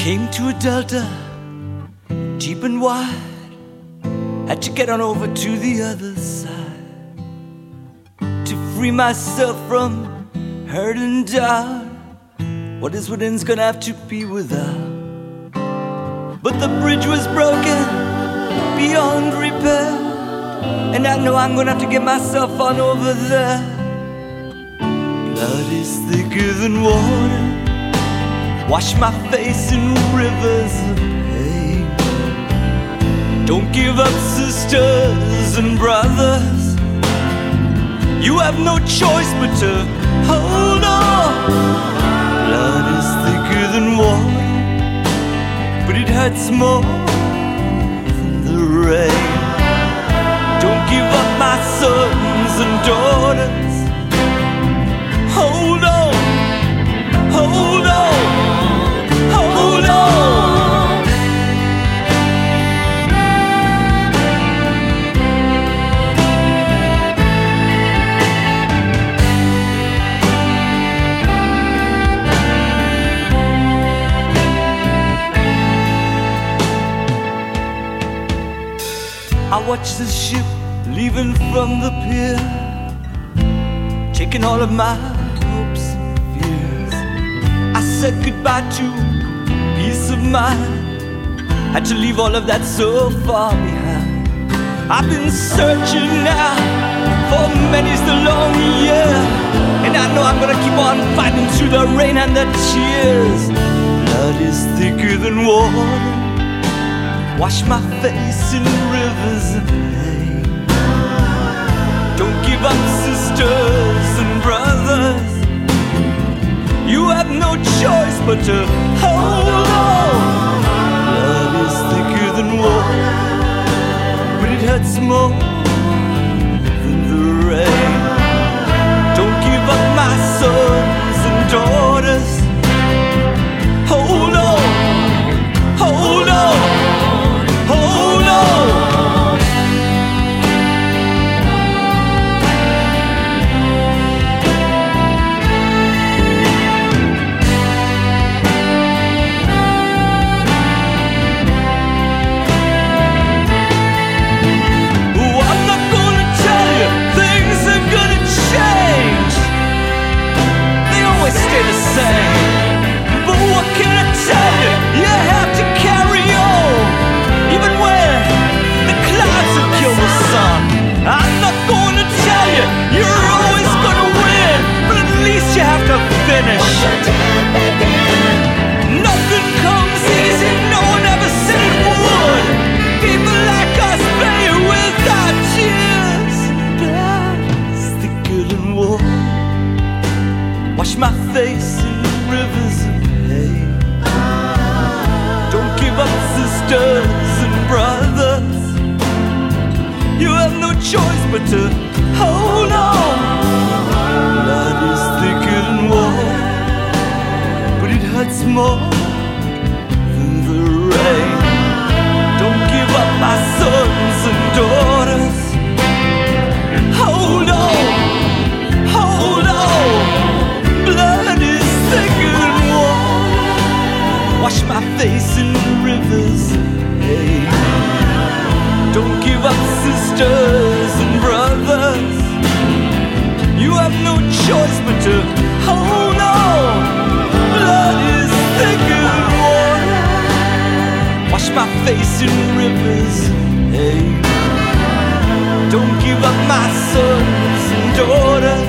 Came to a delta, deep and wide. Had to get on over to the other side to free myself from hurt and doubt. What is within's gonna have to be without. But the bridge was broken beyond repair, and I know I'm gonna have to get myself on over there. Blood is thicker than water, wash my face in rivers of pain. Don't give up, sisters and brothers. You have no choice but to hold on. Blood is thicker than water, but it hurts more than the rain. Don't give up, my sons and daughters. Hold on, hold on, hold on. I watched the ship leaving from the pier, taking all of my hopes and fears. I said goodbye to peace of mind, had to leave all of that so far behind. I've been searching now for many's the long year, and I know I'm gonna keep on fighting through the rain and the tears. Blood is thicker than water, wash my face in rivers of pain. Don't give up, sisters and brothers. You have no choice but to hold on. Blood is thicker than water, but it hurts more than the rain. Don't give up, my sons and daughters. Hold on, hold on, hold on. Stay the same, but what can I tell you? You have to carry on, even when the clouds have killed the sun. I'm not gonna tell you you're always gonna win, but at least you have to finish. Nothing comes easy, no one ever said it would. People like us pay without tears. Blood is thicker than water, wash my face in rivers of pain. Don't give up, sisters and brothers. You have no choice but to hold on. Blood is thicker than water, but it hurts more than the rain. Don't give up, my sons and daughters. Hold on, hold on. Blood is thicker than water, wash my face in rivers of pain. Don't give up, sisters and brothers. You have no choice but to hold on. Blood is thicker than water, wash my face in rivers of pain. Don't give up, my sons and daughters.